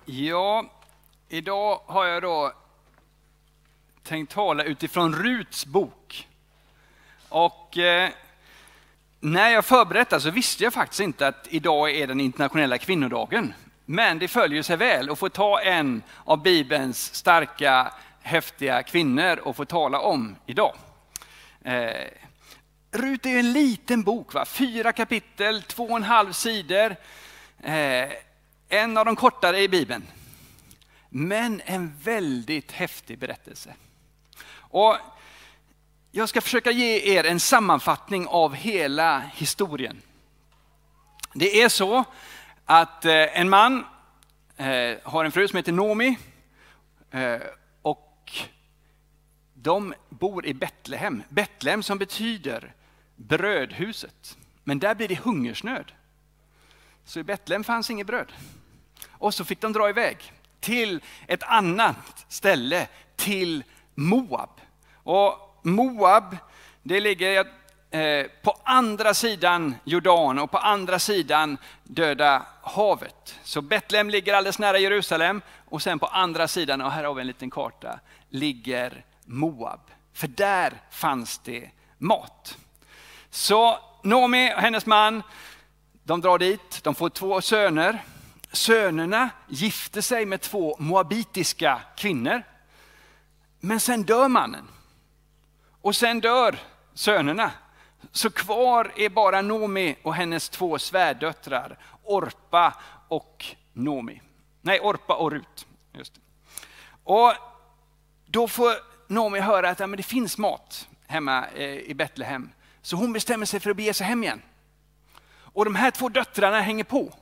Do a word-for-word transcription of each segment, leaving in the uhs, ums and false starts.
Ja, idag har jag då tänkt tala utifrån Ruts bok. Och eh, när jag förberedde så visste jag faktiskt inte att idag är den internationella kvinnodagen. Men det följer sig väl att få ta en av Bibelns starka, häftiga kvinnor och få tala om idag. Eh, Rut är en liten bok, va? Fyra kapitel, två och en halv sidor. Eh, en av de kortare i Bibeln. Men en väldigt häftig berättelse. Och jag ska försöka ge er en sammanfattning av hela historien. Det är så att eh, en man eh, har en fru som heter Naomi. Eh, och de bor i Betlehem. Betlehem som betyder brödhuset. Men där blir det hungersnöd. Så i Betlehem fanns inget bröd. Och så fick de dra iväg till ett annat ställe, till Moab. Och Moab, det ligger eh, på andra sidan Jordan och på andra sidan Döda havet. Så Betlehem ligger alldeles nära Jerusalem och sen på andra sidan, och här har vi en liten karta, ligger Moab. För där fanns det mat. Så Naomi och hennes man, de drar dit, de får två söner. Sönerna gifter sig med två moabitiska kvinnor. Men sen dör mannen. Och sen dör sönerna. Så kvar är bara Naomi och hennes två svärdöttrar, Orpa och Naomi. Nej, Orpa och Rut. Just det. Och då får Naomi höra att ja, men det finns mat hemma i Betlehem. Så hon bestämmer sig för att bege sig hem igen. Och de här två döttrarna hänger på.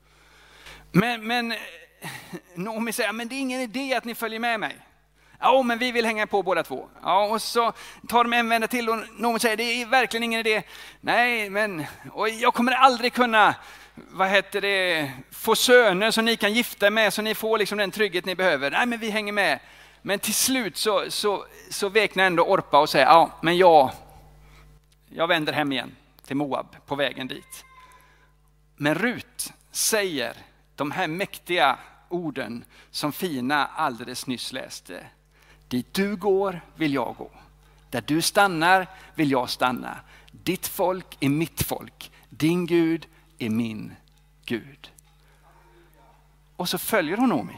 Men, men Naomi säger, men det är ingen idé att ni följer med mig. Ja, men vi vill hänga på båda två. Ja, och så tar de en vända till och Naomi säger, det är verkligen ingen idé. Nej, men och jag kommer aldrig kunna vad heter det, få söner som ni kan gifta med så ni får liksom den trygghet ni behöver. Nej, men vi hänger med. Men till slut så, så, så veknar ändå Orpa och säger, ja, men jag, jag vänder hem igen till Moab på vägen dit. Men Rut säger de här mäktiga orden som Fina alldeles nyss läste. Dit du går vill jag gå. Där du stannar vill jag stanna. Ditt folk är mitt folk. Din Gud är min Gud. Och så följer hon Naomi.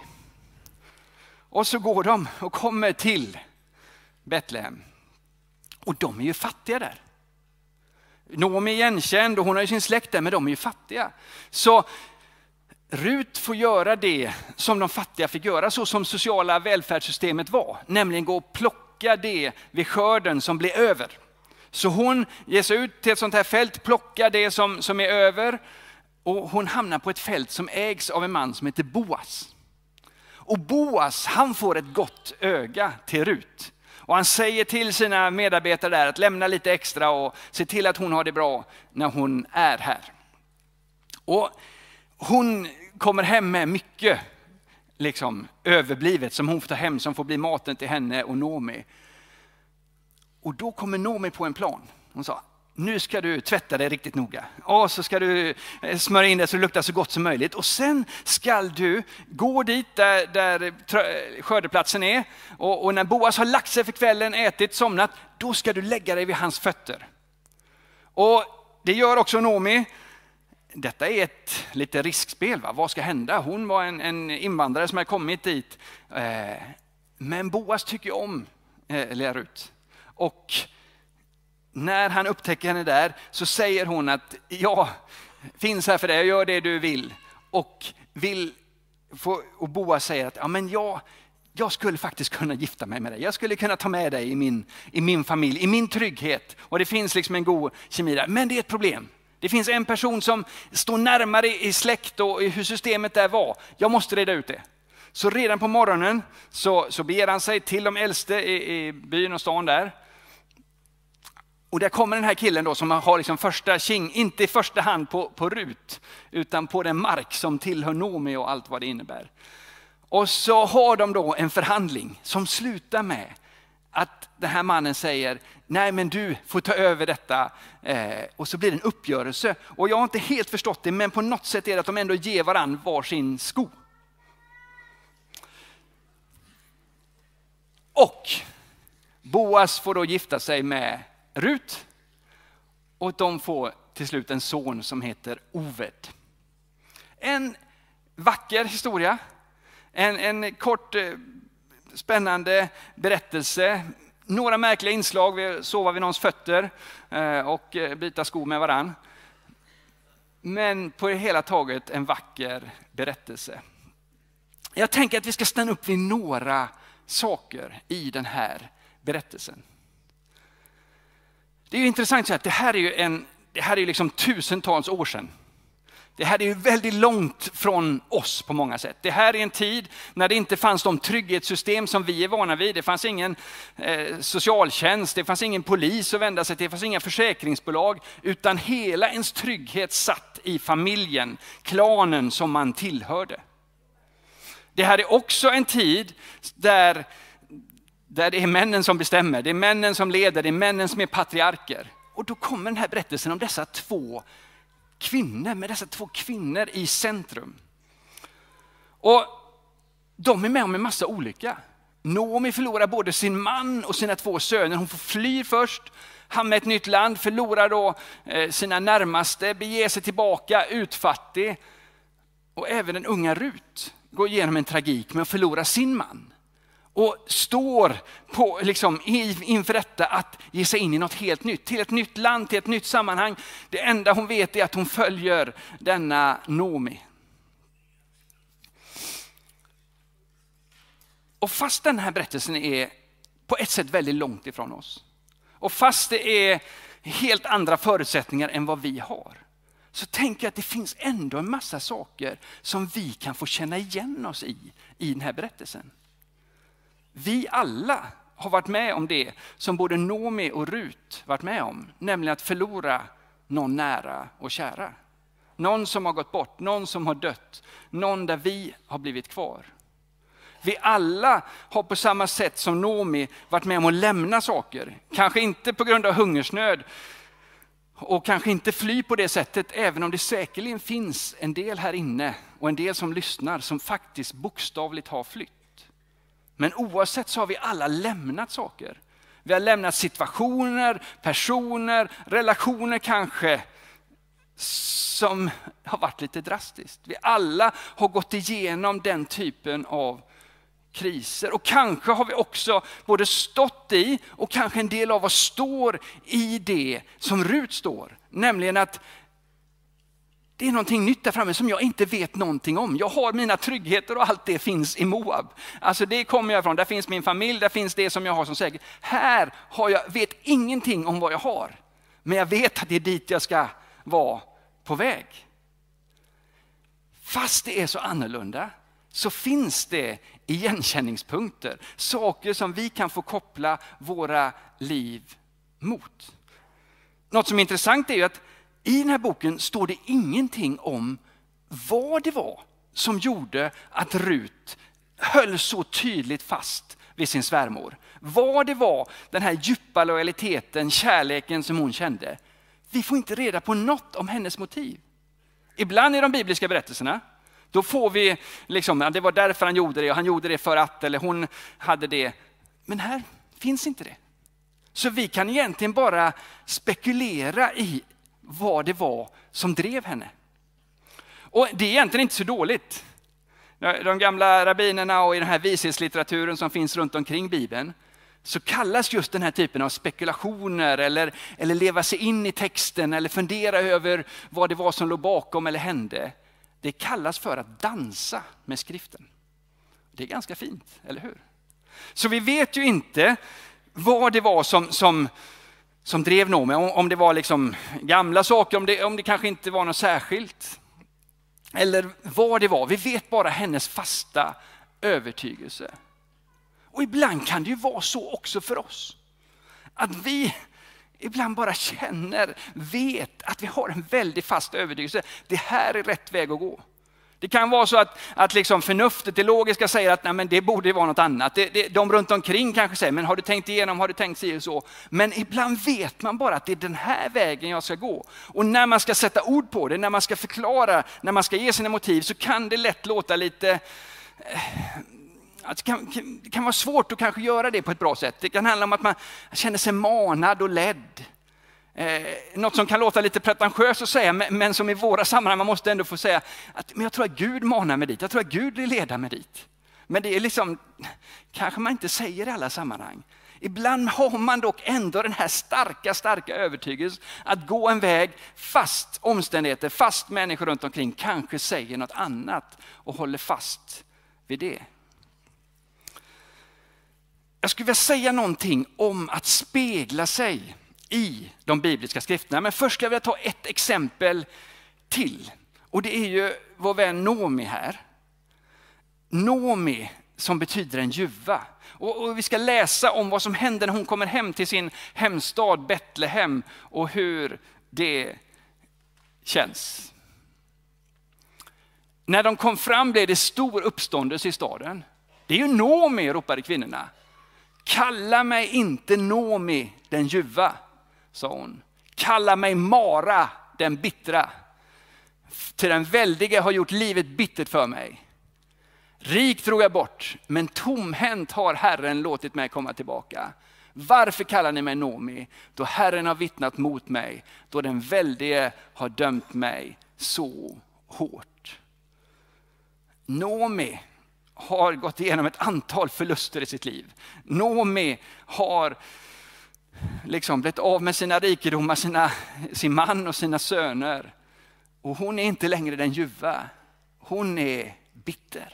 Och så går de och kommer till Betlehem. Och de är ju fattiga där. Naomi är igenkänd och hon har ju sin släkt där, men de är ju fattiga. Så Rut får göra det som de fattiga fick göra, så som sociala välfärdssystemet var. Nämligen gå och plocka det vid skörden som blir över. Så hon ger sig ut till ett sånt här fält, plockar det som, som är över. Och hon hamnar på ett fält som ägs av en man som heter Boas. Och Boas, han får ett gott öga till Rut. Och han säger till sina medarbetare där att lämna lite extra och se till att hon har det bra när hon är här. Och hon kommer hem med mycket liksom, överblivet som hon får ta hem, som får bli maten till henne och Naomi. Och då kommer Naomi på en plan. Hon sa, nu ska du tvätta dig riktigt noga. Och så ska du smörja in det så det luktar så gott som möjligt. Och sen ska du gå dit där, där skördeplatsen är. Och, och när Boas har lagt sig för kvällen, ätit, somnat, då ska du lägga dig vid hans fötter. Och det gör också Naomi. Detta är ett lite riskspel. Va? Vad ska hända? Hon var en, en invandrare som hade kommit dit. Eh, men Boas tycker om eh, Rut. Och när han upptäcker henne där så säger hon att jag finns här för dig, jag gör det du vill. Och, vill få, och Boas säger att ja, men jag, jag skulle faktiskt kunna gifta mig med dig. Jag skulle kunna ta med dig i min, i min familj, i min trygghet. Och det finns liksom en god kemi där. Men det är ett problem. Det finns en person som står närmare i släkt och i hur systemet där var. Jag måste reda ut det. Så redan på morgonen så, så beger han sig till de äldste i, i byn och stan där. Och där kommer den här killen då som har liksom första king, inte i första hand på, på Rut, utan på den mark som tillhör Naomi och allt vad det innebär. Och så har de då en förhandling som slutar med att den här mannen säger, nej men du får ta över detta. Eh, och så blir det en uppgörelse. Och jag har inte helt förstått det, men på något sätt är det att de ändå ger varann varsin sko. Och Boas får då gifta sig med Rut. Och de får till slut en son som heter Oved. En vacker historia. En, en kort spännande berättelse. Några märkliga inslag. Vi sova vid någons fötter och byta skor med varann. Men på det hela taget en vacker berättelse. Jag tänker att vi ska stanna upp vid några saker i den här berättelsen. Det är ju intressant att det här är ju en, det här är liksom tusentals år sedan. Det här är ju väldigt långt från oss på många sätt. Det här är en tid när det inte fanns de trygghetssystem som vi är vana vid. Det fanns ingen eh, socialtjänst, det fanns ingen polis att vända sig till, det fanns inga försäkringsbolag. Utan hela ens trygghet satt i familjen, klanen som man tillhörde. Det här är också en tid där, där det är männen som bestämmer, det är männen som leder, det är männen som är patriarker. Och då kommer den här berättelsen om dessa två kvinnor, med dessa två kvinnor i centrum. Och de är med om en massa olika. Naomi förlorar både sin man och sina två söner. Hon får fly först, hamna i ett nytt land, förlorar då sina närmaste, beger sig tillbaka, utfattig. Och även den unga Rut går igenom en tragik med att förlora sin man. Och står på, liksom, inför detta att ge sig in i något helt nytt. Till ett nytt land, till ett nytt sammanhang. Det enda hon vet är att hon följer denna Naomi. Och fast den här berättelsen är på ett sätt väldigt långt ifrån oss. Och fast det är helt andra förutsättningar än vad vi har. Så tänker jag att det finns ändå en massa saker som vi kan få känna igen oss i, i den här berättelsen. Vi alla har varit med om det som både Naomi och Rut varit med om. Nämligen att förlora någon nära och kära. Någon som har gått bort, någon som har dött. Någon där vi har blivit kvar. Vi alla har på samma sätt som Naomi varit med om att lämna saker. Kanske inte på grund av hungersnöd. Och kanske inte fly på det sättet, även om det säkerligen finns en del här inne och en del som lyssnar som faktiskt bokstavligt har flytt. Men oavsett så har vi alla lämnat saker. Vi har lämnat situationer, personer, relationer kanske som har varit lite drastiskt. Vi alla har gått igenom den typen av kriser. Och kanske har vi också både stått i och kanske en del av oss står i det som Rut står. Nämligen att det är någonting nytt där framme som jag inte vet någonting om. Jag har mina tryggheter och allt det finns i Moab. Alltså det kommer jag ifrån. Där finns min familj, där finns det som jag har som säkert. Här har jag, vet ingenting om vad jag har. Men jag vet att det är dit jag ska vara på väg. Fast det är så annorlunda så finns det igenkänningspunkter. Saker som vi kan få koppla våra liv mot. Något som är intressant är ju att i den här boken står det ingenting om vad det var som gjorde att Rut höll så tydligt fast vid sin svärmor. Vad det var, den här djupa lojaliteten, kärleken som hon kände. Vi får inte reda på något om hennes motiv. Ibland i de bibliska berättelserna, då får vi liksom, det var därför han gjorde det och han gjorde det för att, eller hon hade det. Men här finns inte det. Så vi kan egentligen bara spekulera i vad det var som drev henne. Och det är egentligen inte så dåligt. De gamla rabbinerna och i den här vishetslitteraturen som finns runt omkring Bibeln, så kallas just den här typen av spekulationer eller, eller leva sig in i texten eller fundera över vad det var som låg bakom eller hände. Det kallas för att dansa med skriften. Det är ganska fint, eller hur? Så vi vet ju inte vad det var som, som, som drev Naomi. Om, om det var liksom gamla saker, om det, om det kanske inte var något särskilt. Eller vad det var. Vi vet bara hennes fasta övertygelse. Och ibland kan det ju vara så också för oss. Att vi ibland bara känner, vet att vi har en väldigt fast övertygelse. Det här är rätt väg att gå. Det kan vara så att, att liksom förnuftet, det logiska säger att nej, men det borde vara något annat. Det, det, de runt omkring kanske säger, men har du tänkt igenom, har du tänkt sig så? Men ibland vet man bara att det är den här vägen jag ska gå. Och när man ska sätta ord på det, när man ska förklara, när man ska ge sina motiv, så kan det lätt låta lite... det kan, det kan vara svårt att kanske göra det på ett bra sätt. Det kan handla om att man känner sig manad och ledd. Eh, något som kan låta lite pretentiöst att säga, men, men som i våra sammanhang man måste ändå få säga att men jag tror att Gud manar mig dit. Jag tror att Gud vill leda mig dit. Men det är liksom, kanske man inte säger i alla sammanhang. Ibland har man dock ändå den här starka, starka övertygelsen att gå en väg fast omständigheter, fast människor runt omkring kanske säger något annat och håller fast vid det. Jag skulle vilja säga någonting om att spegla sig i de bibliska skrifterna. Men först ska jag vilja ta ett exempel till. Och det är ju vår vän Nomi här. Nomi som betyder en ljuva. Och, och vi ska läsa om vad som händer när hon kommer hem till sin hemstad Betlehem och hur det känns. När de kom fram blev det stor uppståndelse i staden. Det är ju Nomi, ropade kvinnorna. Kalla mig inte Nomi den ljuva, sa hon. Kalla mig Mara den bittra. Till den väldige har gjort livet bittert för mig. Rik drog jag bort, men tomhänt har Herren låtit mig komma tillbaka. Varför kallar ni mig Nomi? Då Herren har vittnat mot mig, då den väldige har dömt mig så hårt. Nomi har gått igenom ett antal förluster i sitt liv. Nomi har liksom blivit av med sina rikedomar, sina, sin man och sina söner. Och hon är inte längre den ljuva. Hon är bitter.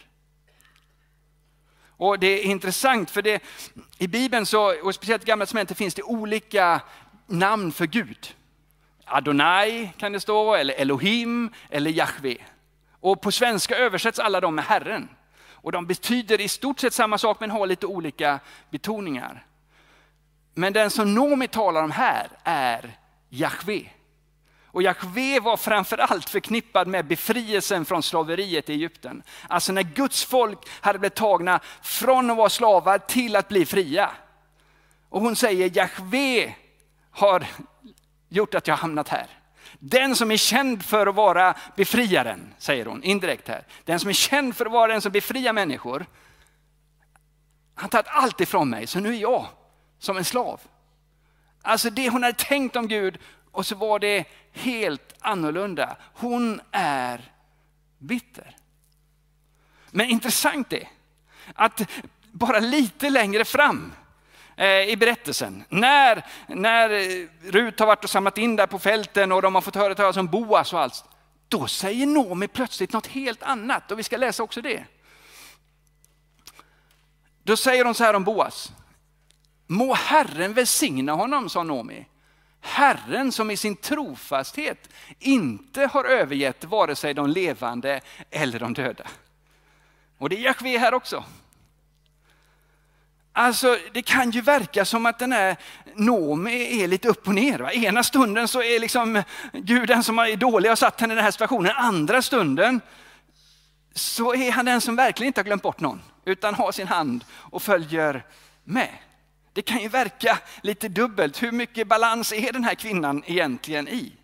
Och det är intressant för det, i Bibeln så, och speciellt i Gamla testamentet, finns det olika namn för Gud. Adonai kan det stå, eller Elohim, eller Jahve. Och på svenska översätts alla de med Herren. Och de betyder i stort sett samma sak men har lite olika betoningar. Men den som Nomi talar om här är Jahve. Och Jahve var framförallt förknippad med befrielsen från slaveriet i Egypten. Alltså när Guds folk hade blivit tagna från att vara slavar till att bli fria. Och hon säger, Jahve har gjort att jag hamnat här. Den som är känd för att vara befriaren, säger hon indirekt här. Den som är känd för att vara den som befriar människor. Han har tagit allt ifrån mig, så nu är jag som en slav. Alltså det hon hade tänkt om Gud, och så var det helt annorlunda. Hon är bitter. Men intressant är att bara lite längre fram eh, i berättelsen, när, när Rut har varit och samlat in där på fälten och de har fått höra talas om Boas och allt, då säger Nomi plötsligt något helt annat, och vi ska läsa också det. Då säger hon så här om Boas. Må Herren välsigna honom, sa Nomi. Herren som i sin trofasthet inte har övergett vare sig de levande eller de döda. Och det är Jahve här också. Alltså det kan ju verka som att den här Nomi är lite upp och ner. Va? Ena stunden så är liksom Gud den som är dålig och satt henne i den här situationen. Andra stunden så är han den som verkligen inte har glömt bort någon. Utan har sin hand och följer med. Det kan ju verka lite dubbelt. Hur mycket balans är den här kvinnan egentligen i?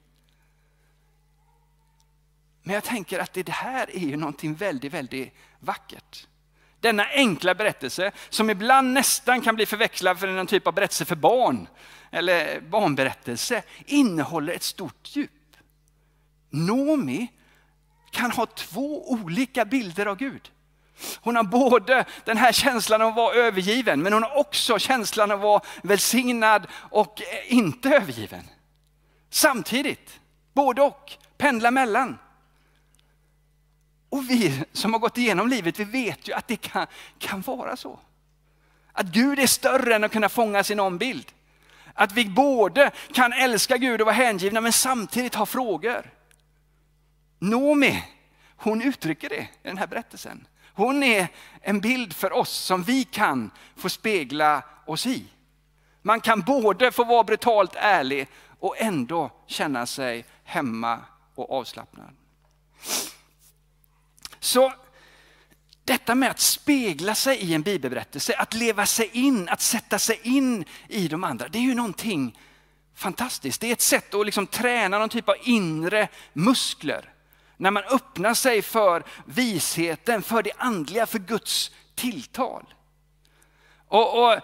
Men jag tänker att det här är ju någonting väldigt, väldigt vackert. Denna enkla berättelse som ibland nästan kan bli förväxlad för en typ av berättelse för barn eller barnberättelse innehåller ett stort djup. Nomi kan ha två olika bilder av Gud. Hon har både den här känslan av att vara övergiven, men hon har också känslan av att vara välsignad och inte övergiven. Samtidigt, både och, pendla mellan. Och vi som har gått igenom livet, vi vet ju att det kan, kan vara så. Att Gud är större än att kunna fånga sin ombild. Att vi både kan älska Gud och vara hängivna, men samtidigt ha frågor. Nomi, hon uttrycker det i den här berättelsen. Hon är en bild för oss som vi kan få spegla oss i. Man kan både få vara brutalt ärlig och ändå känna sig hemma och avslappnad. Så detta med att spegla sig i en bibelberättelse, att leva sig in, att sätta sig in i de andra, det är ju någonting fantastiskt. Det är ett sätt att liksom träna någon typ av inre muskler. När man öppnar sig för visheten, för det andliga, för Guds tilltal. Och, och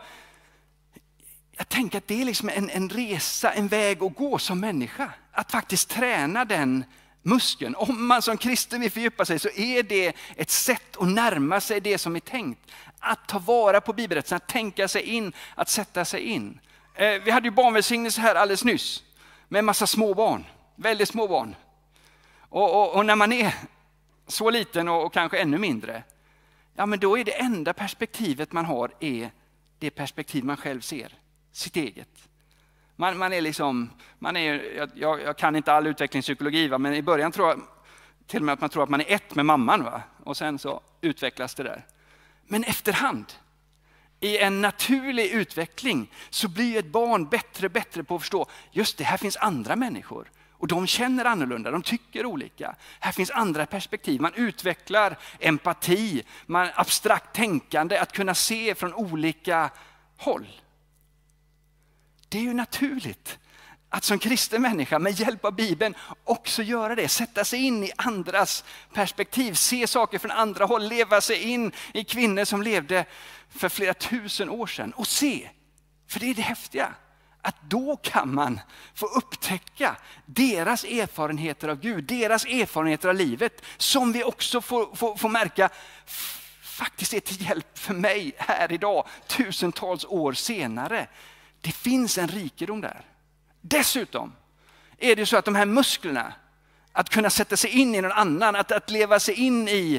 jag tänker att det är liksom en, en resa, en väg att gå som människa. Att faktiskt träna den muskeln. Om man som kristen vill fördjupa sig så är det ett sätt att närma sig det som är tänkt. Att ta vara på bibelrättelsen, att tänka sig in, att sätta sig in. Eh, vi hade ju barnvälsignelse här alldeles nyss med en massa små barn, väldigt små barn. Och, och, och när man är så liten och, och kanske ännu mindre, ja men då är det enda perspektivet man har är det perspektiv man själv ser, sitt eget. Man, man är liksom, man är, jag, jag kan inte all utvecklingspsykologi, va? Men i början tror jag till och med att man tror att man är ett med mamman, va? Och sen så utvecklas det där. Men efterhand, i en naturlig utveckling, så blir ett barn bättre och bättre på att förstå, just det, här finns andra människor. Och de känner annorlunda, de tycker olika. Här finns andra perspektiv, man utvecklar empati, man abstrakt tänkande, att kunna se från olika håll. Det är ju naturligt att som kristen människa med hjälp av Bibeln också göra det. Sätta sig in i andras perspektiv, se saker från andra håll, leva sig in i kvinnor som levde för flera tusen år sedan. Och se, för det är det häftiga, att då kan man få upptäcka deras erfarenheter av Gud, deras erfarenheter av livet, som vi också får, får, får märka faktiskt är till hjälp för mig här idag, tusentals år senare. Det finns en rikedom där. Dessutom är det så att de här musklerna, att kunna sätta sig in i någon annan, att, att leva sig in i,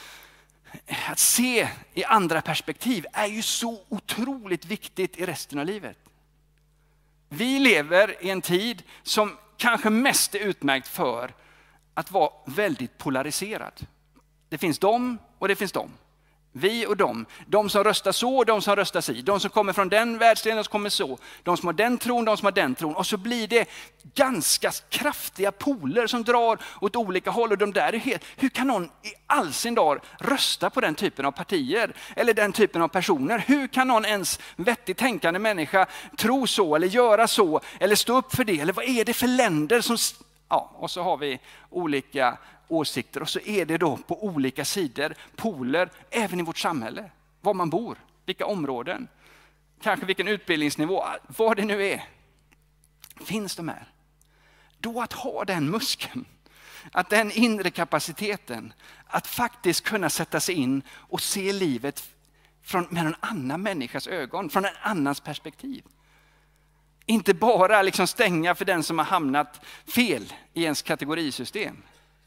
att se i andra perspektiv, är ju så otroligt viktigt i resten av livet. Vi lever i en tid som kanske mest är utmärkt för att vara väldigt polariserad. Det finns dem och det finns dem. Vi och dem. De som röstar så och de som röstar si. De som kommer från den världsdelen och som kommer så. De som har den tron, de som har den tron. Och så blir det ganska kraftiga poler som drar åt olika håll. Och de där är helt, hur kan någon i all sin dag rösta på den typen av partier? Eller den typen av personer? Hur kan någon ens vettigt tänkande människa tro så eller göra så? Eller stå upp för det? Eller vad är det för länder som... Ja, och så har vi olika åsikter och så är det då på olika sidor, poler, även i vårt samhälle. Var man bor, vilka områden, kanske vilken utbildningsnivå, vad det nu är. Finns de här? Då att ha den muskeln, att den inre kapaciteten, att faktiskt kunna sätta sig in och se livet från, med en annan människas ögon, från en annans perspektiv. Inte bara liksom stänga för den som har hamnat fel i ens kategorisystem.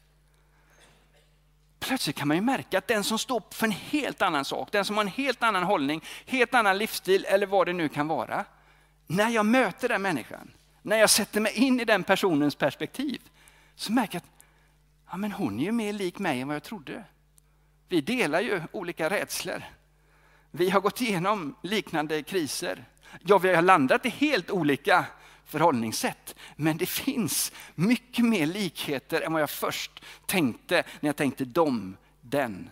Plötsligt kan man ju märka att den som står för en helt annan sak, den som har en helt annan hållning, helt annan livsstil eller vad det nu kan vara. När jag möter den människan, när jag sätter mig in i den personens perspektiv, så märker jag att ja, men hon är ju mer lik mig än vad jag trodde. Vi delar ju olika rädslor. Vi har gått igenom liknande kriser. Ja, vi har landat i helt olika förhållningssätt. Men det finns mycket mer likheter än vad jag först tänkte när jag tänkte dom, den.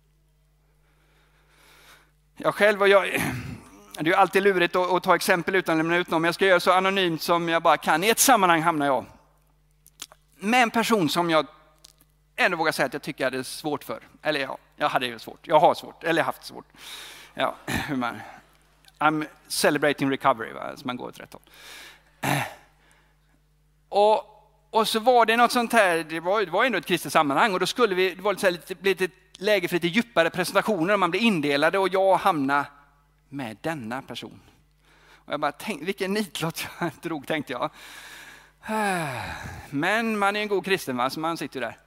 Jag själv och jag... Det är ju alltid lurigt att, att ta exempel utan att lämna ut någon. Men jag ska göra så anonymt som jag bara kan. I ett sammanhang hamnar jag med en person som jag ändå vågar säga att jag tycker jag hade svårt för. Eller ja, jag hade ju svårt. Jag har svårt, eller haft svårt. Ja, hur man... I'm celebrating recovery, va? Så man går åt rätt håll. Och, och så var det något sånt här, det var, det var ändå ett kristet sammanhang och då skulle vi, det var lite, lite, lite läge för lite djupare presentationer och man blev indelade och jag hamnade med denna person. Och jag bara tänkte, vilken nitlott jag drog, tänkte jag. Men man är en god kristen, va? Så man sitter ju där.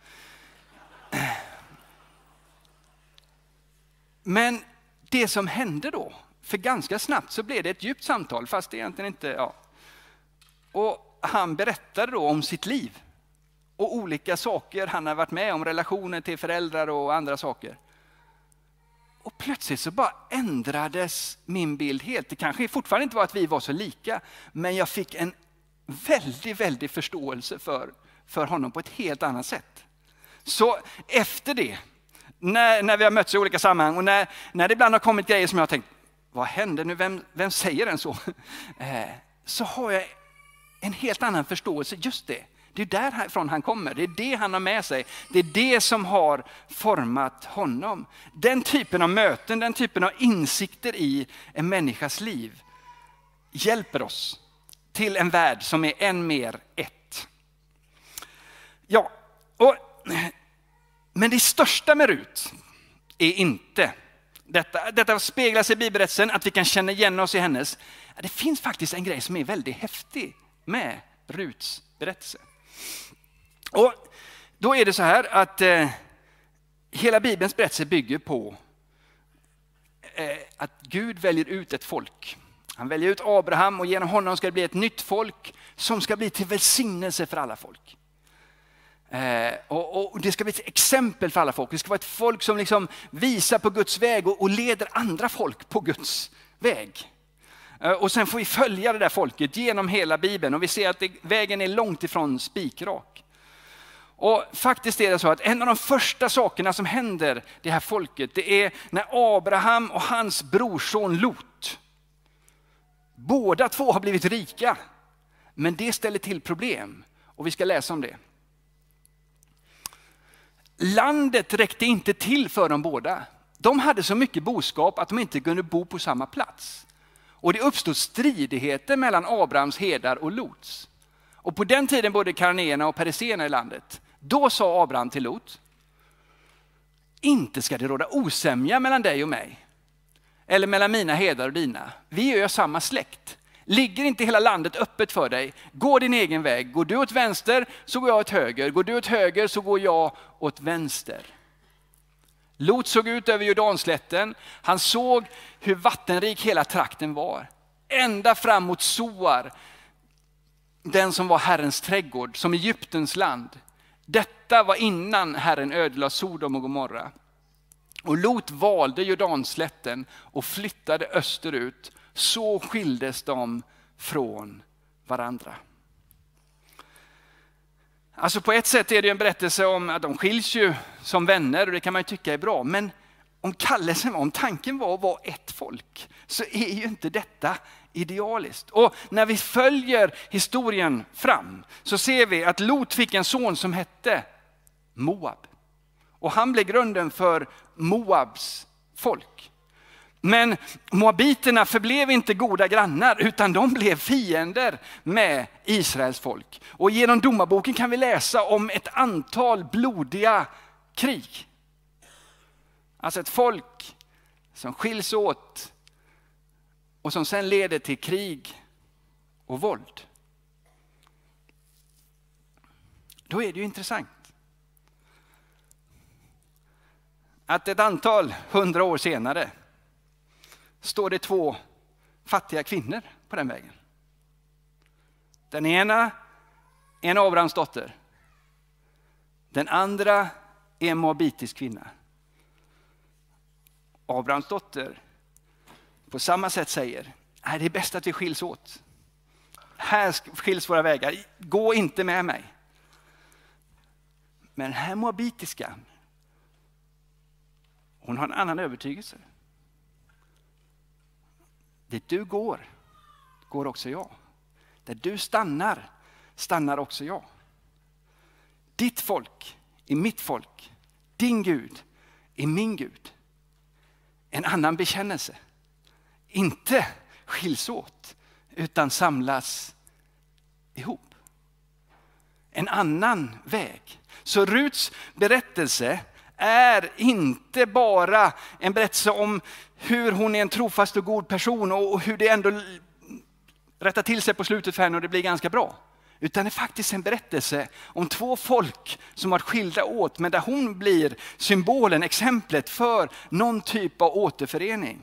Men det som hände då, för ganska snabbt så blev det ett djupt samtal, fast det egentligen inte, ja. Och han berättade då om sitt liv och olika saker han har varit med om, relationer till föräldrar och andra saker. Och plötsligt så bara ändrades min bild helt. Det kanske fortfarande inte var att vi var så lika, men jag fick en väldigt, väldigt förståelse för, för honom på ett helt annat sätt. Så efter det, när, när vi har mötts i olika sammanhang och när, när det ibland har kommit grejer som jag har tänkt, vad händer nu? Vem, vem säger den så? Eh, så har jag en helt annan förståelse. Just det. Det är därifrån han kommer. Det är det han har med sig. Det är det som har format honom. Den typen av möten, den typen av insikter i en människas liv hjälper oss till en värld som är än mer ett. Ja, och, men det största med Rut är inte detta. Detta speglas i bibelberättelsen, att vi kan känna igen oss i hennes. Det finns faktiskt en grej som är väldigt häftig med Ruts berättelse. Och då är det så här att eh, hela Bibelns berättelse bygger på eh, att Gud väljer ut ett folk. Han väljer ut Abraham och genom honom ska det bli ett nytt folk som ska bli till välsignelse för alla folk. Eh, och, och det ska bli ett exempel för alla folk. Det ska vara ett folk som liksom visar på Guds väg och, och leder andra folk på Guds väg. Eh, och sen får vi följa det där folket genom hela Bibeln och vi ser att det, vägen är långt ifrån spikrak. Och faktiskt är det så att en av de första sakerna som händer det här folket, det är när Abraham och hans brorson Lot, båda två har blivit rika, men det ställer till problem och vi ska läsa om det. Landet räckte inte till för dem båda. De hade så mycket boskap att de inte kunde bo på samma plats. Och det uppstod stridigheter mellan Abrahams herdar och Lots. Och på den tiden bodde kananéerna och periserna i landet. Då sa Abraham till Lot: inte ska det råda osämja mellan dig och mig. Eller mellan mina herdar och dina. Vi är ju samma släkt. Ligger inte hela landet öppet för dig? Gå din egen väg. Går du åt vänster så går jag åt höger. Går du åt höger så går jag åt vänster. Lot såg ut över Jordanslätten. Han såg hur vattenrik hela trakten var. Ända fram mot Soar, den som var Herrens trädgård, som Egyptens land. Detta var innan Herren ödelade Sodom och Gomorra. Och Lot valde Jordanslätten och flyttade österut. Så skildes de från varandra. Alltså på ett sätt är det en berättelse om att de skiljs ju som vänner och det kan man ju tycka är bra. Men om kallelsen, om tanken var att vara ett folk, så är ju inte detta idealiskt. Och när vi följer historien fram så ser vi att Lot fick en son som hette Moab. Och han blev grunden för Moabs folk. Men moabiterna förblev inte goda grannar utan de blev fiender med Israels folk. Och genom domarboken kan vi läsa om ett antal blodiga krig. Alltså ett folk som skiljs åt och som sen leder till krig och våld. Då är det ju intressant att ett antal hundra år senare står det två fattiga kvinnor på den vägen. Den ena är en Abrahams dotter. Den andra är en moabitisk kvinna. Abrahams dotter på samma sätt säger: nej, det är bäst att vi skiljs åt. Här skiljs våra vägar. Gå inte med mig. Men den här moabitiska, hon har en annan övertygelse. Dit du går, går också jag. Där du stannar, stannar också jag. Ditt folk är mitt folk. Din Gud är min Gud. En annan bekännelse. Inte skiljs åt, utan samlas ihop. En annan väg. Så Ruts berättelse är inte bara en berättelse om hur hon är en trofast och god person och hur det ändå rättar till sig på slutet för henne och det blir ganska bra. Utan det är faktiskt en berättelse om två folk som har skilda åt, men där hon blir symbolen, exemplet för någon typ av återförening.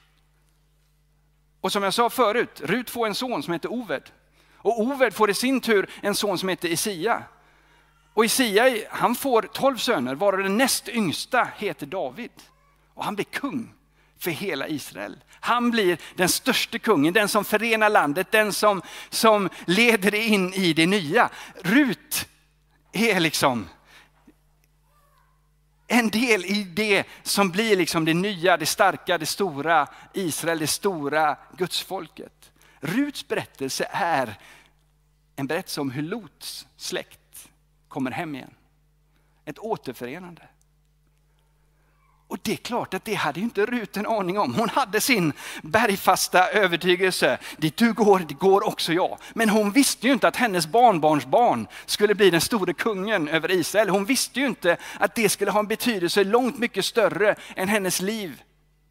Och som jag sa förut, Rut får en son som heter Oved. Och Oved får i sin tur en son som heter Isia. Och Isia, han får tolv söner, varav den näst yngsta heter David. Och han blir kung för hela Israel. Han blir den största kungen, den som förenar landet, den som, som leder det in i det nya. Rut är liksom en del i det som blir liksom det nya, det starka, det stora Israel, det stora gudsfolket. Ruts berättelse är en berättelse om hur Lots släkt kommer hem igen. Ett återförenande. Och det är klart att det hade ju inte Rut en aning om. Hon hade sin bergfasta övertygelse. Dit du går, det går också jag. Men hon visste ju inte att hennes barnbarnsbarn skulle bli den store kungen över Israel. Hon visste ju inte att det skulle ha en betydelse långt mycket större än hennes liv.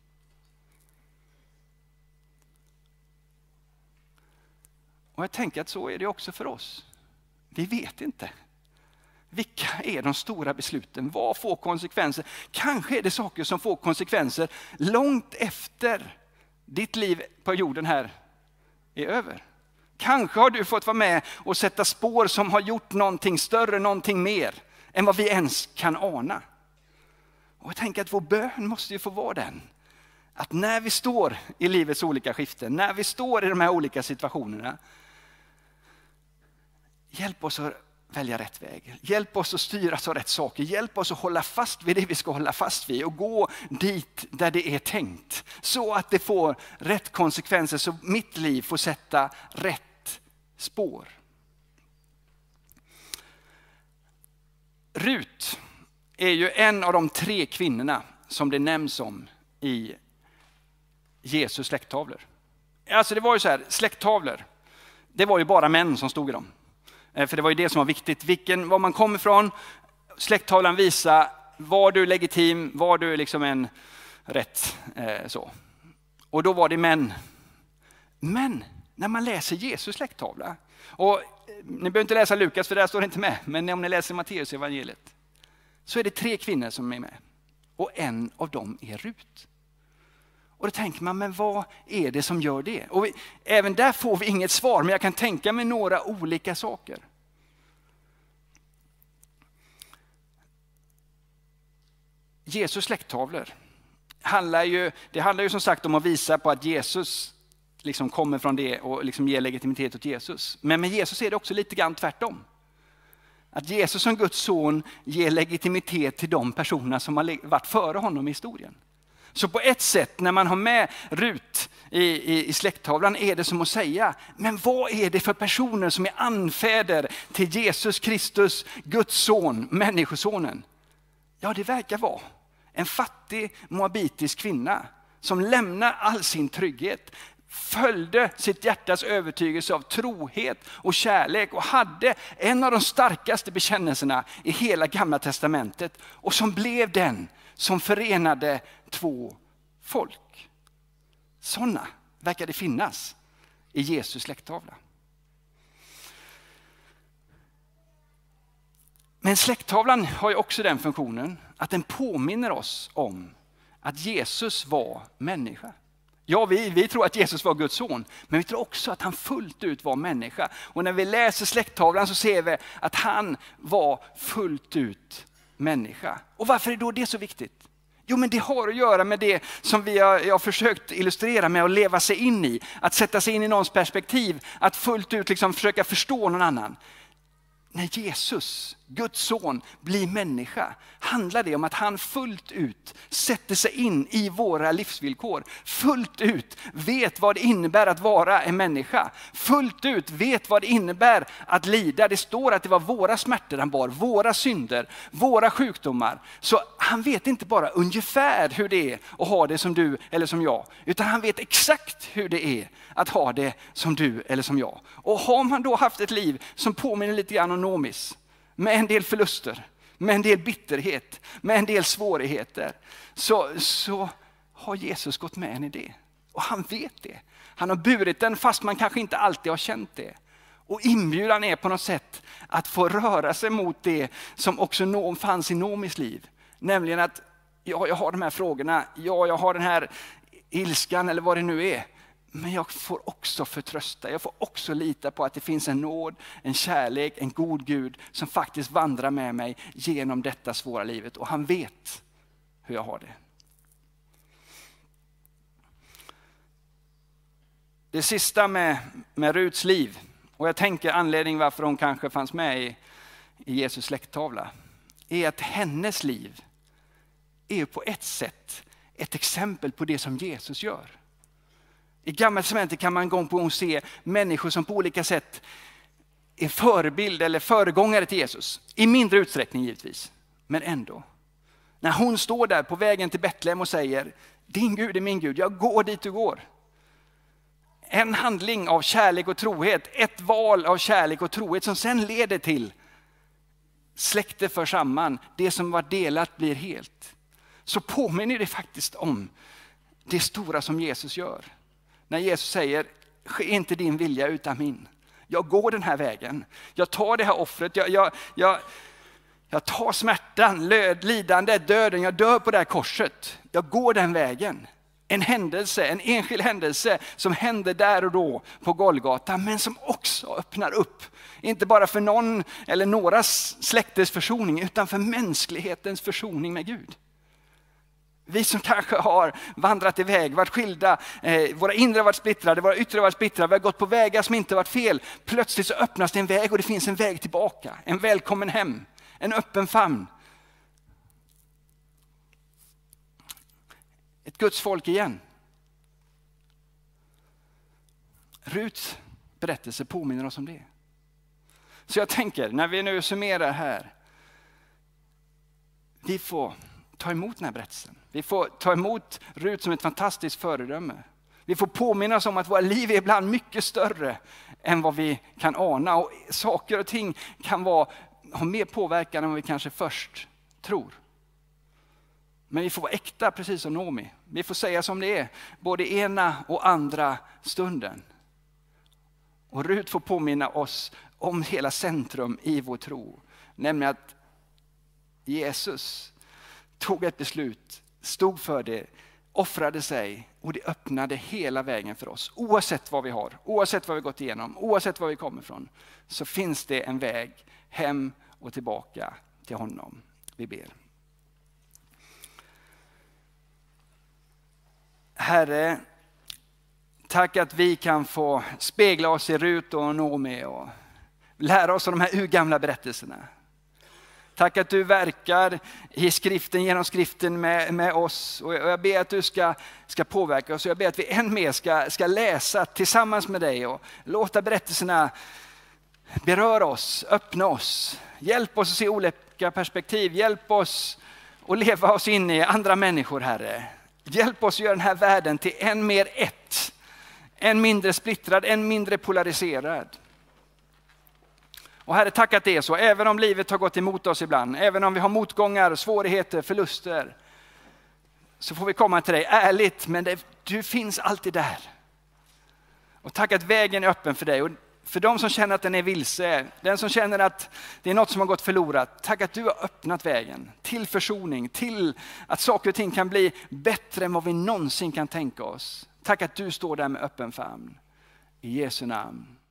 Och jag tänker att så är det också för oss. Vi vet inte. Vilka är de stora besluten? Vad får konsekvenser? Kanske är det saker som får konsekvenser långt efter ditt liv på jorden här är över. Kanske har du fått vara med och sätta spår som har gjort någonting större, någonting mer än vad vi ens kan ana. Och jag tänker att vår bön måste ju få vara den. Att när vi står i livets olika skiften, när vi står i de här olika situationerna, hjälp oss att välja rätt väg. Hjälp oss att styras av rätt saker. Hjälp oss att hålla fast vid det vi ska hålla fast vid och gå dit där det är tänkt. Så att det får rätt konsekvenser, så mitt liv får sätta rätt spår. Rut är ju en av de tre kvinnorna som det nämns om i Jesus släkttavlor. Alltså det var ju så här, släkttavlor, det var ju bara män som stod i dem. För det var ju det som var viktigt. Vilken, var man kom ifrån, släkttavlan visar, var du legitim, var du liksom en rätt eh, så. Och då var det män. Men när man läser Jesus släkttavla, och ni behöver inte läsa Lukas för där står det inte med, men om ni läser Matteus evangeliet så är det tre kvinnor som är med. Och en av dem är Rut. Och då tänker man, men vad är det som gör det? Och vi, även där får vi inget svar, men jag kan tänka mig några olika saker. Jesus släkttavlor handlar ju, det handlar ju som sagt om att visa på att Jesus liksom kommer från det och liksom ger legitimitet åt Jesus. Men med Jesus är det också lite grann tvärtom. Att Jesus som Guds son ger legitimitet till de personer som har varit före honom i historien. Så på ett sätt, när man har med Rut i, i, i släkttavlan, är det som att säga, men vad är det för personer som är anfäder till Jesus Kristus, Guds son, människosonen? Ja, det verkar vara en fattig moabitisk kvinna som lämnar all sin trygghet, följde sitt hjärtas övertygelse av trohet och kärlek och hade en av de starkaste bekännelserna i hela Gamla testamentet, och som blev den som förenade två folk. Sådana verkar det finnas i Jesus släkttavla. Men släkttavlan har ju också den funktionen att den påminner oss om att Jesus var människa. Ja, vi, vi tror att Jesus var Guds son, men vi tror också att han fullt ut var människa. Och när vi läser släkttavlan så ser vi att han var fullt ut människa. Och varför är då det så viktigt? Jo, men det har att göra med det som vi har, jag har försökt illustrera med att leva sig in i. Att sätta sig in i någons perspektiv, att fullt ut liksom försöka förstå någon annan. När Jesus, Guds son, blir människa handlar det om att han fullt ut sätter sig in i våra livsvillkor. Fullt ut vet vad det innebär att vara en människa. Fullt ut vet vad det innebär att lida. Det står att det var våra smärtor han bar, våra synder, våra sjukdomar. Så han vet inte bara ungefär hur det är att ha det som du eller som jag. Utan han vet exakt hur det är att ha det som du eller som jag. Och har man då haft ett liv som påminner lite grann om Nomis, med en del förluster, med en del bitterhet, med en del svårigheter, så, så har Jesus gått med en i det. Och han vet det. Han har burit den fast man kanske inte alltid har känt det. Och inbjudan är på något sätt att få röra sig mot det som också fanns i Nomis liv. Nämligen att ja, jag har de här frågorna, ja, jag har den här ilskan eller vad det nu är. Men jag får också förtrösta, jag får också lita på att det finns en nåd, en kärlek, en god Gud som faktiskt vandrar med mig genom detta svåra livet. Och han vet hur jag har det. Det sista med, med Ruts liv, och jag tänker anledningen varför hon kanske fanns med i, i Jesus släkttavla, är att hennes liv är på ett sätt ett exempel på det som Jesus gör. I Gamla testamentet kan man gång på gång se människor som på olika sätt en förebild eller föregångare till Jesus. I mindre utsträckning givetvis, men ändå. När hon står där på vägen till Betlehem och säger, din Gud är min Gud, jag går dit du går. En handling av kärlek och trohet, ett val av kärlek och trohet som sen leder till släkte för samman, det som var delat blir helt. Så påminner det faktiskt om det stora som Jesus gör. När Jesus säger, ske inte din vilja utan min. Jag går den här vägen, jag tar det här offret, jag, jag, jag, jag tar smärtan, löd, lidande, döden, jag dör på det här korset. Jag går den vägen. En händelse, en enskild händelse som händer där och då på Golgata, men som också öppnar upp, inte bara för någon eller några släktes försoning, utan för mänsklighetens försoning med Gud. Vi som kanske har vandrat iväg, varit skilda, eh, våra inre har varit splittrade, våra yttre har varit splittrade, vi har gått på vägar som inte varit fel. Plötsligt så öppnas det en väg och det finns en väg tillbaka, en välkommen hem, en öppen famn. Ett Guds folk igen. Ruts berättelse påminner oss om det. Så jag tänker, när vi nu summerar här, vi får ta emot den här berättelsen. Vi får ta emot Rut som ett fantastiskt föredöme. Vi får påminna oss om att våra liv är ibland mycket större än vad vi kan ana. Och saker och ting kan vara, ha mer påverkan än vad vi kanske först tror. Men vi får vara äkta, precis som Naomi. Vi får säga som det är, både ena och andra stunden. Och Rut får påminna oss om hela centrum i vår tro. Nämligen att Jesus tog ett beslut, stod för det, offrade sig och det öppnade hela vägen för oss. Oavsett vad vi har, oavsett vad vi gått igenom, oavsett var vi kommer ifrån, så finns det en väg hem och tillbaka till honom. Vi ber. Herre, tack att vi kan få spegla oss i Rut och Naomi och lära oss av de här urgamla berättelserna. Tack att du verkar i skriften, genom skriften med, med oss. Och jag ber att du ska, ska påverka oss. Jag ber att vi än mer ska, ska läsa tillsammans med dig och låta berättelserna beröra oss, öppna oss. Hjälp oss att se olika perspektiv. Hjälp oss att leva oss in i andra människor, Herre. Hjälp oss att göra den här världen till en mer ett. En mindre splittrad, en mindre polariserad. Och Herre, tack att det är så. Även om livet har gått emot oss ibland, även om vi har motgångar, svårigheter, förluster, så får vi komma till dig ärligt, men det, du finns alltid där. Och tack att vägen är öppen för dig. Och för de som känner att den är vilse, den som känner att det är något som har gått förlorat, tack att du har öppnat vägen till försoning, till att saker och ting kan bli bättre än vad vi någonsin kan tänka oss. Tack att du står där med öppen famn. I Jesu namn.